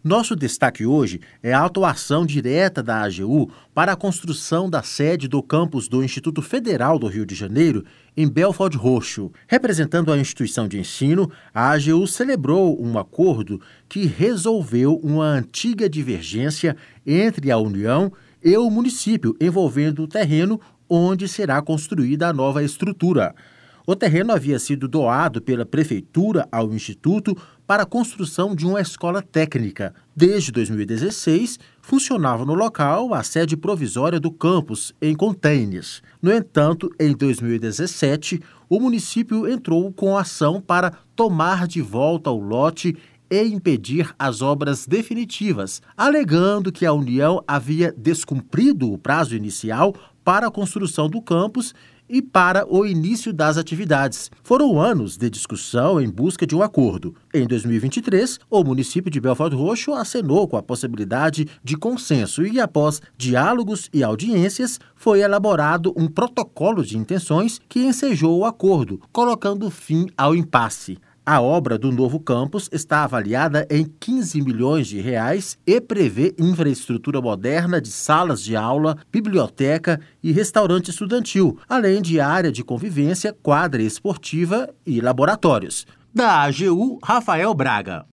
Nosso destaque hoje é a atuação direta da AGU para a construção da sede do campus do Instituto Federal do Rio de Janeiro, em Belford Roxo. Representando a instituição de ensino, a AGU celebrou um acordo que resolveu uma antiga divergência entre a União e o município, envolvendo o terreno onde será construída a nova estrutura. O terreno havia sido doado pela Prefeitura ao Instituto para a construção de uma escola técnica. Desde 2016, funcionava no local a sede provisória do campus, em containers. No entanto, em 2017, o município entrou com ação para tomar de volta o lote e impedir as obras definitivas, alegando que a União havia descumprido o prazo inicial para a construção do campus e para o início das atividades. Foram anos de discussão em busca de um acordo. Em 2023, o município de Belford Roxo acenou com a possibilidade de consenso e, após diálogos e audiências, foi elaborado um protocolo de intenções que ensejou o acordo, colocando fim ao impasse. A obra do novo campus está avaliada em 15 milhões de reais e prevê infraestrutura moderna de salas de aula, biblioteca e restaurante estudantil, além de área de convivência, quadra esportiva e laboratórios. Da AGU, Rafael Braga.